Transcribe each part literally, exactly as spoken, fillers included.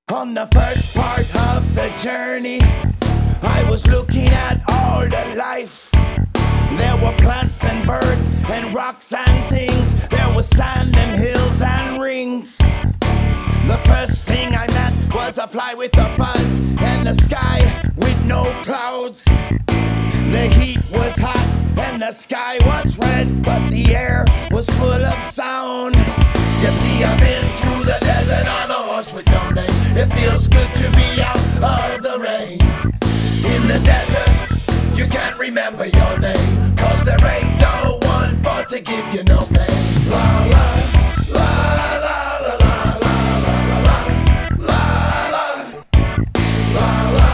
On the first part of the journey, I was looking at all the life. There were plants and birds and rocks and things. There was sand and hills and rings. The first thing I met was a fly with a buzz and the sky with no clouds. The heat was hot and the sky was red, but the air was full of sound. You see, I've been through the desert on a horse with no name. It feels good to be out of the rain. In the desert, you can't remember your name, 'cause there ain't no one for to give you no pain. La la, la la la la la la la la la la la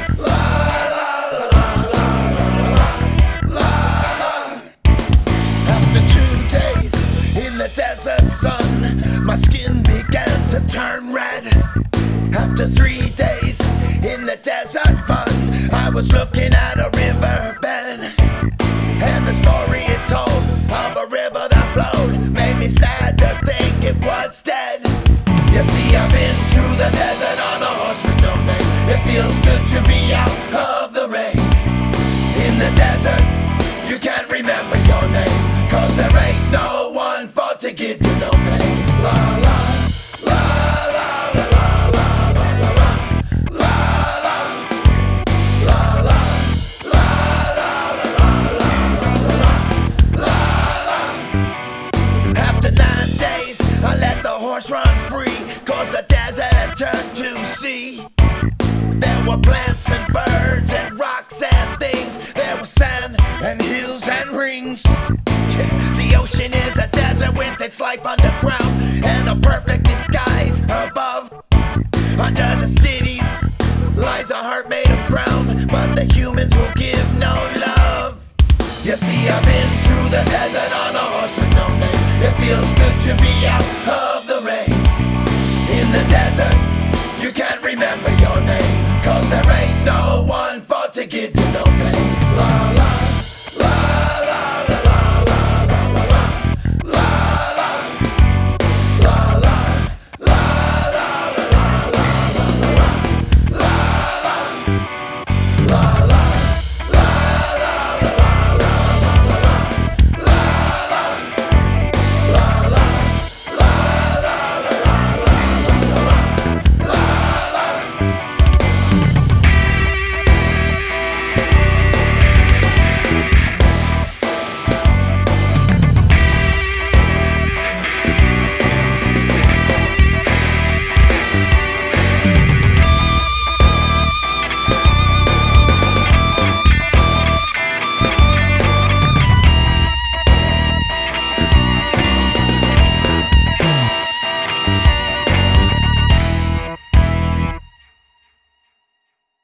la la. After two days in the desert sun, my skin began to turn red. After three days in the desert fun, I was looking at a river bed, and the story it told of a river that flowed made me sad to think it was dead. You see, I've been through the desert on a horse with no name. It feels good to be out of the rain. In the desert, you can't remember your name, 'cause there ain't no one for to give you no pain. La la, la la la la la la la la la la la la la la la. After nine days, I let the horse run free, 'cause the desert had turned to sea. There were plants and birds and rocks and things. There was sand and hills and rings. The ocean is a desert with its life underground and a perfect disguise above. Under the cities lies a heart made of ground, but the humans will give no love. You see, I've been through the desert on a horse with no name. It feels good to be out of the rain. In the desert, you can't remember your name, 'cause there ain't no one for to give